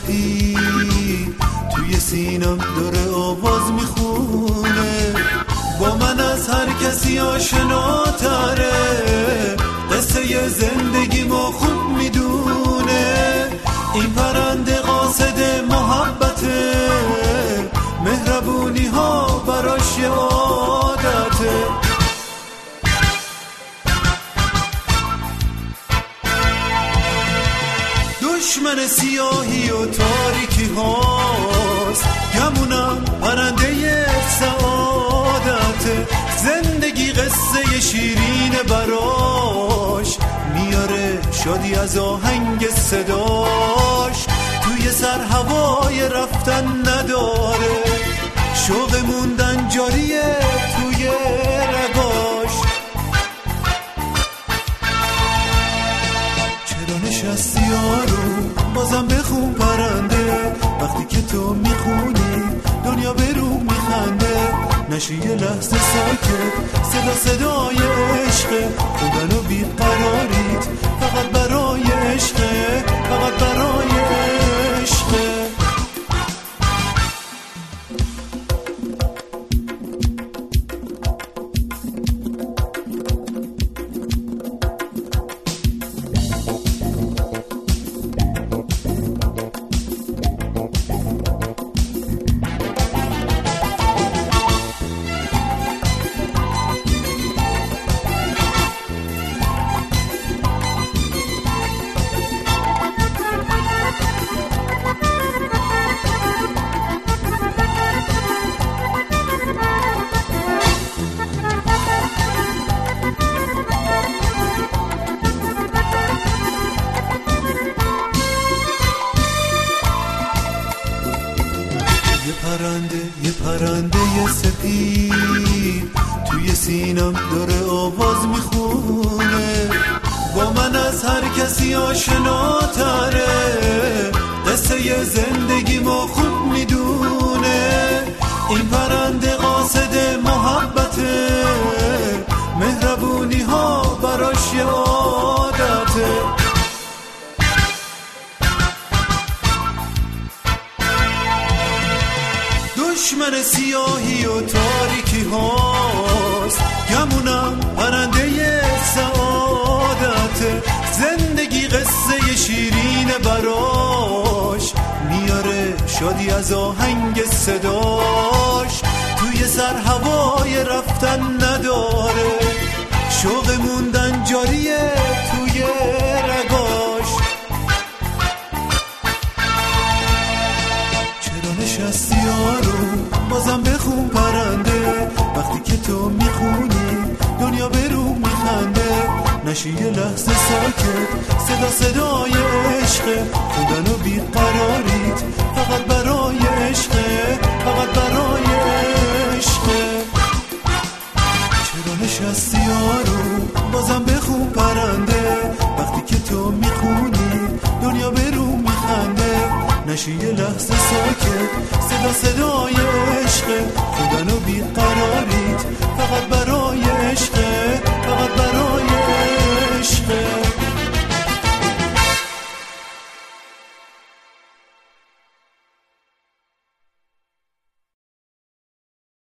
سپید توی سینم داره آواز میخونه، با من از هر کسی آشناتره، قصه زندگی ما خوب میدونه. این پرنده قاصد محبته، مهربونی ها براش یه عادته. دشمن سیاهی و تاریکی هاست، گمونم پرنده سعادته. زندگی قصه شیرین براش، میاره شادی از آهنگ صداش. توی سر هوای رفتن نداره، شوق موندن جاریه توی رگاش. چرا نشستی یارو بازم بخون پرنده، وقتی که تو میخونی دنیا به رو میخنده. نشی یه لحظه ساکت، صدا صدای عشقه، خوندن و بیقراریت فقط برای عشقه، فقط برای عشقه. یه پرنده سپید توی سینم داره آواز میخونه، با من از هر کسی آشناتره، قصه زندگی ما خوب میدونه. این پرنده قاصد محبته، مهربونی ها براش یه عادته. دشمن سیاهی و تاریکی هاست، گمونم پرنده سعادته. زندگی قصه شیرین براش، میاره شادی از آهنگ صداش. توی سر هوای رفتن نداره، شوق موندن جاریه توی رگاش. چرا نشستی یارو بازم بخون پرنده، وقتی که تو میخونی دنیا به رو میخنده. نشی یه لحظه ساکت، صدا صدای عشقه، خوندن و بیقراریت فقط برای عشقه، فقط برای عشقه. چرا نشستی یارو بازم بخون پرنده، وقتی که تو میخونی دنیا به رو میخنده. نشی یه لحظه ساکت، صدا صدای عشقه، خوندن و بیقراریت فقط برای عشقه، فقط برای